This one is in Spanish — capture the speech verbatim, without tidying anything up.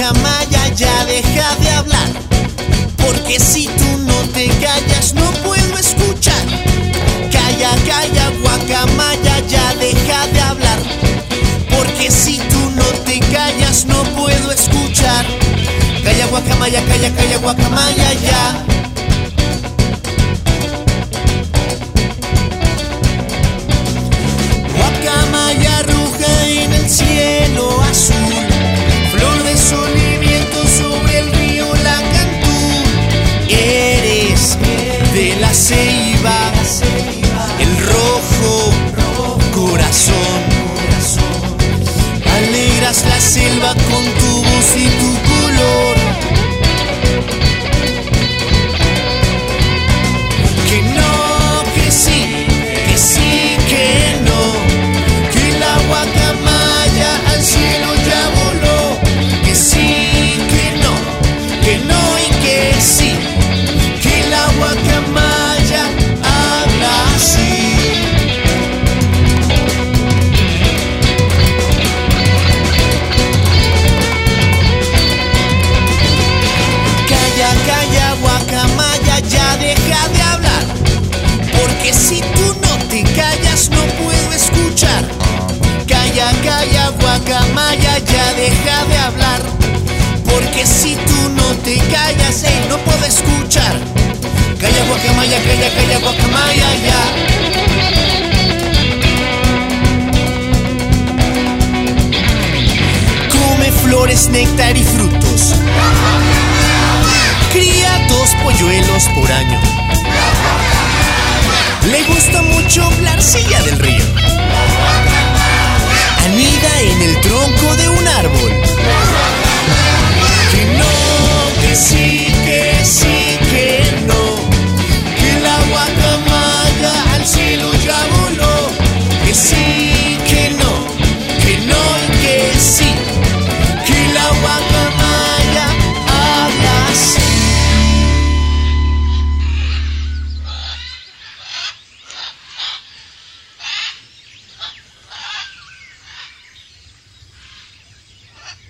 guacamaya, ya deja de hablar, porque si tú no te callas no puedo escuchar. Calla, calla, guacamaya, ya deja de hablar, porque si tú no te callas no puedo escuchar. Calla, guacamaya, calla, calla, guacamaya, ya. Guacamaya roja en el cielo azul, flor de sol y viento sobre el río Lacantún. Eres de la ceiba, el rojo corazón. Alegras la selva con tu voz y tu color. Que no, que sí, que sí, que no. Que la guacamaya al cielo ya voló. Que sí, que no, que no y que sí. Que la guacamaya habla así. Calla, calla, guacamaya, ya deja de hablar, porque si tú no te callas no puedo escuchar. Calla, calla, guacamaya, ya deja de hablar, porque si tú no te callas, hey, no puedo escuchar. Calla, guacamaya, calla, calla, guacamaya, ya. Come flores, néctar y frutos. Cría dos polluelos por año. Le gusta mucho la arcilla del río.